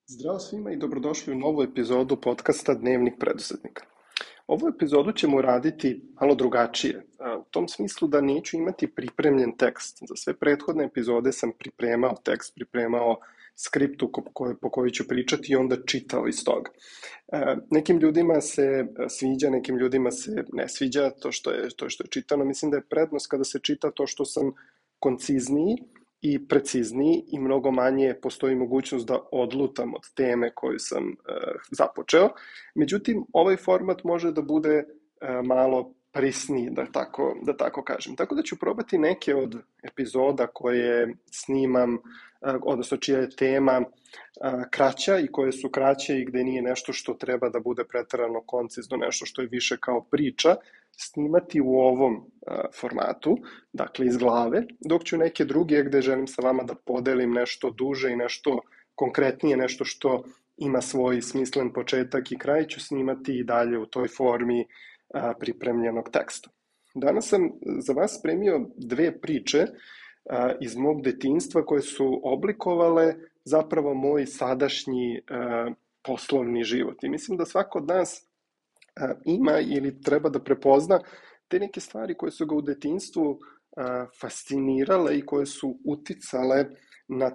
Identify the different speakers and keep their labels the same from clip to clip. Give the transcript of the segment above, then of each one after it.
Speaker 1: Zdravo svima i dobrodošli u novu epizodu podcasta Dnevnik preduzetnika. Ovu epizodu ćemo raditi malo drugačije, u tom smislu da neću imati pripremljen tekst. Za sve prethodne epizode sam pripremao tekst, pripremao skriptu po kojoj ću pričati i onda čitao iz toga. Nekim ljudima se sviđa, nekim ljudima se ne sviđa to što je čitano. Mislim da je prednost kada se čita to što sam koncizniji i precizniji i mnogo manje postoji mogućnost da odlutam od teme koju sam započeo. Međutim, ovaj format može da bude malo prisniji, da tako kažem. Tako da ću probati neke od epizoda koje snimam, odnosno čija je tema kraća i koje su kraće i gde nije nešto što treba da bude preterano koncizno, nešto što je više kao priča, snimati u ovom formatu, dakle iz glave, dok ću neke druge gde želim sa vama da podelim nešto duže i nešto konkretnije, nešto što ima svoj smislen početak i kraj, ću snimati i dalje u toj formi pripremljenog teksta. Danas sam za vas spremio dve priče iz mog detinjstva koje su oblikovale zapravo moj sadašnji poslovni život. I mislim da svako od nas ima ili treba da prepozna te neke stvari koje su ga u detinjstvu fascinirale i koje su uticale na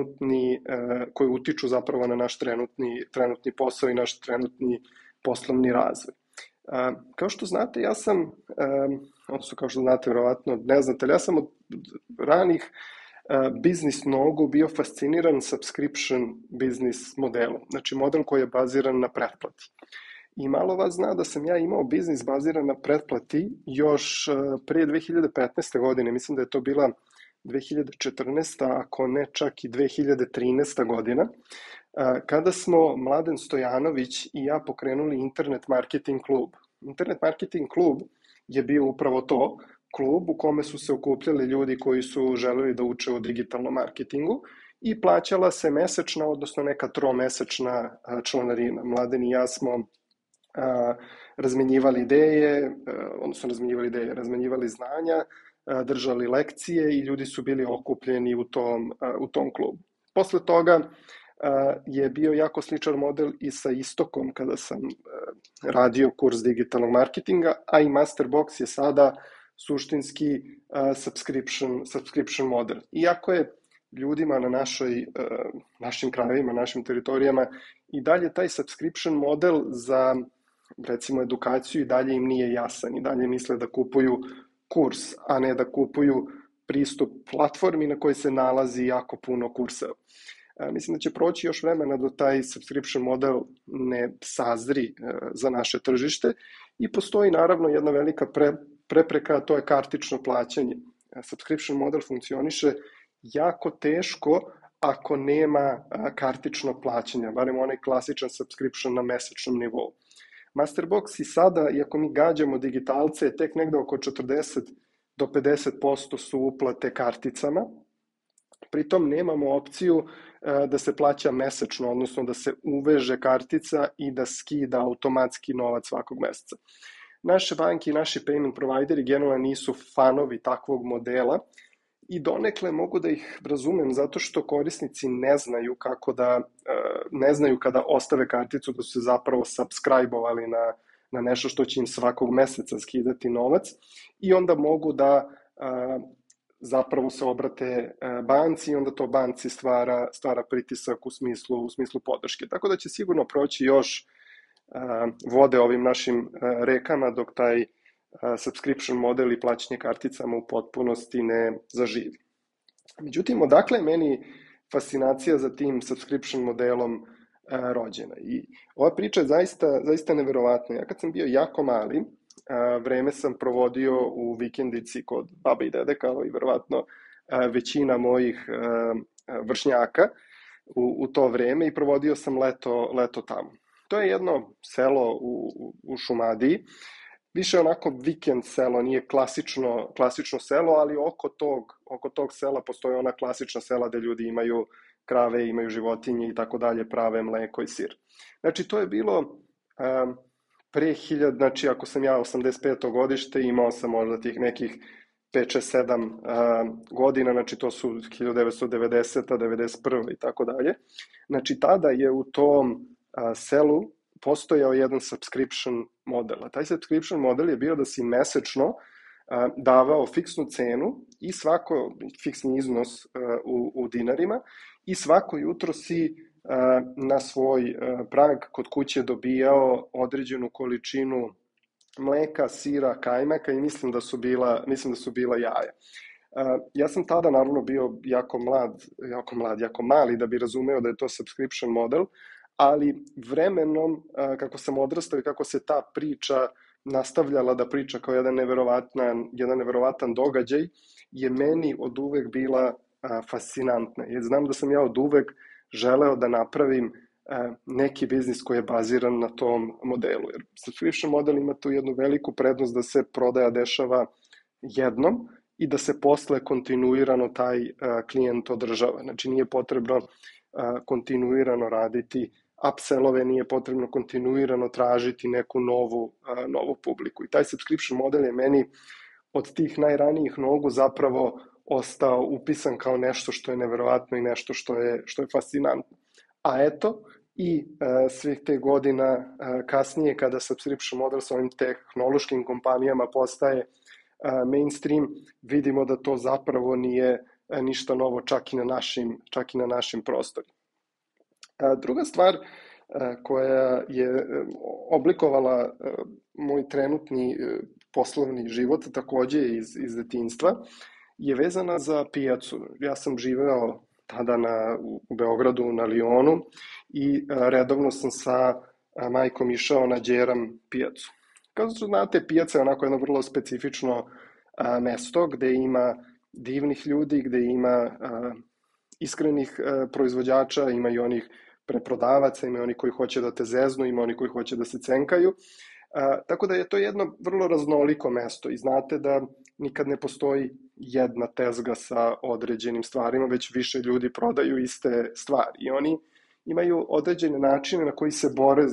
Speaker 1: koje utiču zapravo na naš trenutni posao i naš trenutni poslovni razvoj. Kao što znate, odnosno kao što znate, verovatno ne znate, ali ja sam od ranih biznis nogu bio fasciniran subscription biznis modelom, znači model koji je baziran na pretplati. I malo vas zna da sam ja imao biznis baziran na pretplati još prije 2015. godine, mislim da je to bila 2014. ako ne čak i 2013. godina, kada smo Mladen Stojanović i ja pokrenuli Internet Marketing klub. Internet Marketing klub je bio upravo to, klub u kome su se okupljali ljudi koji su želeli da uče o digitalnom marketingu i plaćala se mesečna, odnosno neka tromesečna članarina. Mladen i ja smo razmenjivali znanja, držali lekcije i ljudi su bili okupljeni u tom klubu. Posle toga je bio jako sličan model i sa Istokom kada sam radio kurs digitalnog marketinga, a i Masterbox je sada suštinski subscription model. Iako je ljudima na našim krajevima, našim teritorijama i dalje taj subscription model za recimo edukaciju i dalje im nije jasan i dalje misle da kupuju kurs, a ne da kupuju pristup platformi na kojoj se nalazi jako puno kurseva. Mislim da će proći još vremena da taj subscription model ne sazri za naše tržište i postoji naravno jedna velika prepreka, a to je kartično plaćanje. Subscription model funkcioniše jako teško ako nema kartično plaćanja, barem onaj klasičan subscription na mesečnom nivou. Masterbox i sada, iako mi gađamo digitalce, je tek negde oko 40 do 50% su uplate karticama. Pritom nemamo opciju da se plaća mesečno, odnosno da se uveže kartica i da skida automatski novac svakog meseca. Naše banke i naši payment provideri generalno nisu fanovi takvog modela i donekle mogu da ih razumem zato što korisnici ne znaju kada ostave karticu da su se zapravo subscribe-ovali na nešto što će im svakog meseca skidati novac i onda mogu da zapravo se obrate banci i onda to banci stvara pritisak u smislu podrške. Tako da će sigurno proći još vode ovim našim rekama dok taj subscription model i plaćanje karticama u potpunosti ne zaživi. Međutim, odakle je meni fascinacija za tim subscription modelom rođena? I ova priča je zaista neverovatna. Ja kad sam bio jako mali, vreme sam provodio u vikendici kod babe i dede, kao i verovatno većina mojih vršnjaka u to vreme i provodio sam leto tamo. To je jedno selo u Šumadiji, više onako vikend selo, nije klasično selo, ali oko tog sela postoje ona klasična sela gde ljudi imaju krave, imaju životinje i tako dalje, prave mleko i sir. Znači, to je bilo znači ako sam ja 85. godište, imao sam možda tih nekih 5, 6, 7 godina, znači to su 1990, 91 i tako dalje. Znači tada je u tom selu postojao jedan subscription model, a taj subscription model je bio da si mesečno davao fiksnu cenu i fiksni iznos u dinarima i svako jutro si na svoj prag kod kuće dobijao određenu količinu mleka, sira, kajmaka i mislim da su bila jaja. Ja sam tada naravno bio jako mali da bi razumeo da je to subscription model, ali vremenom kako sam odrastao i kako se ta priča nastavljala da priča kao jedan neverovatan događaj, je meni od uvek bila fascinantna. Jer znam da sam ja od uvek želeo da napravim neki biznis koji je baziran na tom modelu. Jer subscription model ima tu jednu veliku prednost da se prodaja dešava jednom i da se posle kontinuirano taj klijent održava. Znači nije potrebno kontinuirano raditi upsellove, nije potrebno kontinuirano tražiti neku novu publiku. I taj subscription model je meni od tih najranijih nogu zapravo ostao upisan kao nešto što je neverovatno i nešto što je fascinantno. A eto, i svih te godina kasnije kada subscription model sa ovim tehnološkim kompanijama postaje mainstream, vidimo da to zapravo nije ništa novo čak i na našim prostorima. Druga stvar koja je oblikovala moj trenutni poslovni život, takođe iz detinjstva, je vezana za pijacu. Ja sam živeo tada u Beogradu, na Lionu i redovno sam sa majkom išao na Đeram pijacu. Kao što znate, pijaca je onako jedno vrlo specifično mesto gde ima divnih ljudi, gde ima iskrenih proizvođača, ima i onih preprodavaca, ima oni koji hoće da te zeznu, ima oni koji hoće da se cenkaju. Tako da je to jedno vrlo raznoliko mesto i znate da nikad ne postoji jedna tezga sa određenim stvarima, već više ljudi prodaju iste stvari i oni imaju određene načine na koji se bore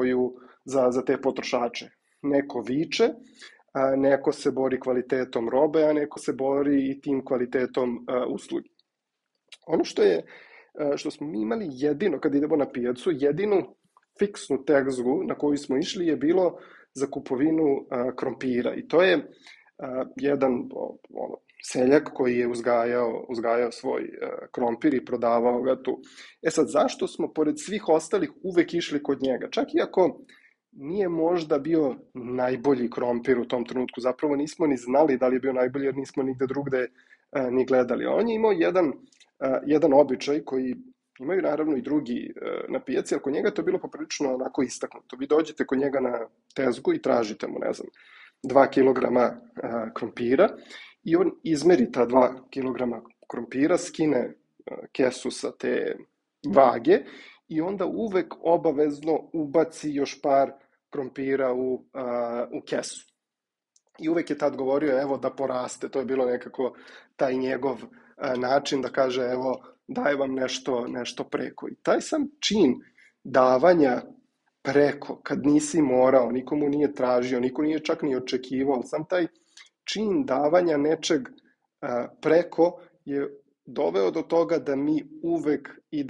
Speaker 1: za te potrošače. Neko viče, neko se bori kvalitetom robe, a neko se bori i tim kvalitetom usluge. Ono što smo mi imali jedino kad idemo na pijacu, jedinu fiksnu tezgu na koju smo išli je bilo za kupovinu krompira i to je jedan seljak koji je uzgajao svoj krompir i prodavao ga tu. Sad, zašto smo pored svih ostalih uvek išli kod njega? Čak i ako nije možda bio najbolji krompir u tom trenutku, zapravo nismo ni znali da li je bio najbolji jer nismo nigde drugde ni gledali. On je imao jedan običaj koji imaju naravno i drugi na pijaci, ali kod njega to je bilo poprilično onako istaknuto. Vi dođete kod njega na tezgu i tražite mu, 2 kilograma krompira i on izmeri ta 2 kilograma krompira, skine kesu sa te vage i onda uvek obavezno ubaci još par krompira u kesu. I uvek je tad govorio, evo da poraste, to je bilo nekako taj njegov način da kaže, evo daje vam nešto preko. I taj sam čin davanja preko, kad nisi morao, nikomu nije tražio, niko nije čak ni očekivao, sam taj čin davanja nečeg preko je doveo do toga da mi uvek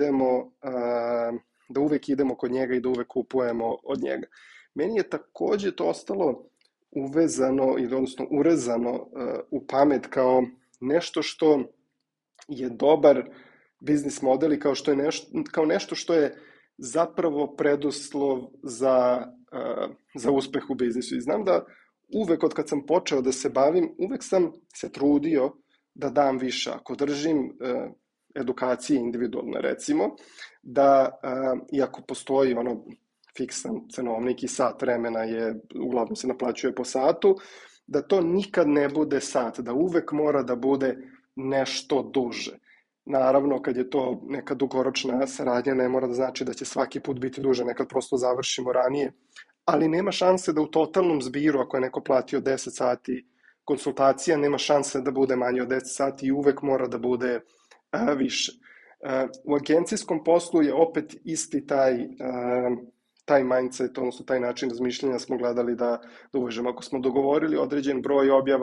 Speaker 1: idemo kod njega i da uvek kupujemo od njega. Meni je takođe to ostalo uvezano, odnosno urezano u pamet kao nešto što je dobar biznis model i kao nešto što je zapravo preduslov za uspeh u biznisu. I znam da uvek od kad sam počeo da se bavim, uvek sam se trudio da dam više. Ako držim edukacije individualne, recimo, da iako postoji fiksan cenovnik i sat vremena uglavnom se naplaćuje po satu, da to nikad ne bude sat, da uvek mora da bude nešto duže. Naravno, kad je to neka dugoročna saradnja, ne mora da znači da će svaki put biti duže, nekad prosto završimo ranije, ali nema šanse da u totalnom zbiru, ako je neko platio 10 sati konsultacija, nema šanse da bude manje od 10 sati i uvek mora da bude više. U agencijskom poslu je opet isti taj mindset, odnosno taj način razmišljanja smo gledali da uvežemo. Ako smo dogovorili određen broj objava,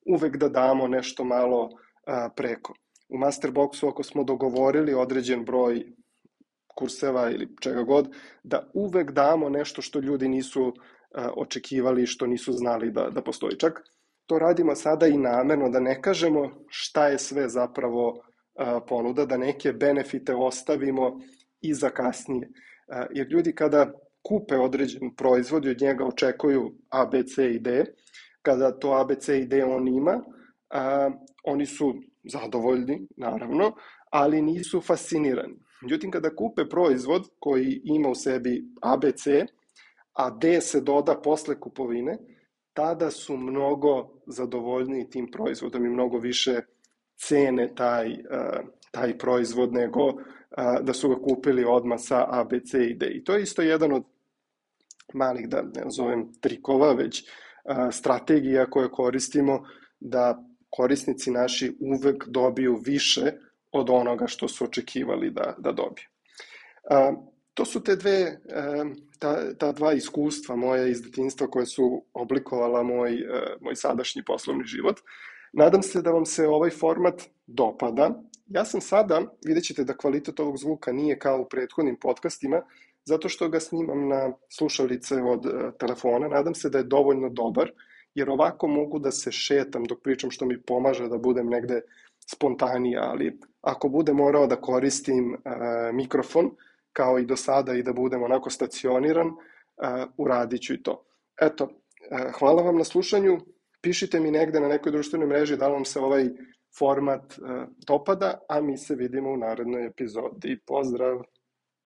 Speaker 1: uvek da damo nešto malo preko. U Masterboxu ako smo dogovorili određen broj kurseva ili čega god, da uvek damo nešto što ljudi nisu očekivali, što nisu znali da postoji. Čak to radimo sada i namerno, da ne kažemo šta je sve zapravo ponuda, da neke benefite ostavimo i za kasnije. Jer ljudi kada kupe određen proizvod i od njega očekuju A, B, C i D, kada to A, B, C i D on ima, oni su zadovoljni, naravno, ali nisu fascinirani. Međutim, kada kupe proizvod koji ima u sebi A, B, C, a D se doda posle kupovine, tada su mnogo zadovoljniji tim proizvodom i mnogo više cene taj proizvod nego da su ga kupili odmah sa A, B, C i D. I to je isto jedan od malih, da ne nazovem trikova, već strategija koje koristimo da korisnici naši uvek dobiju više od onoga što su očekivali da dobiju. To su ta dva iskustva moja iz detinjstva koje su oblikovala moj sadašnji poslovni život. Nadam se da vam se ovaj format dopada. Ja sam sada, vidjet ćete da kvalitet ovog zvuka nije kao u prethodnim podcastima, zato što ga snimam na slušalice od telefona. Nadam se da je dovoljno dobar, jer ovako mogu da se šetam dok pričam, što mi pomaže da budem negde spontanija, ali ako budem morao da koristim mikrofon, kao i do sada, i da budem onako stacioniran, uradit ću i to. Eto, hvala vam na slušanju. Pišite mi negde na nekoj društvenoj mreži da li vam se ovaj format dopada, a mi se vidimo u narednoj epizodi. Pozdrav!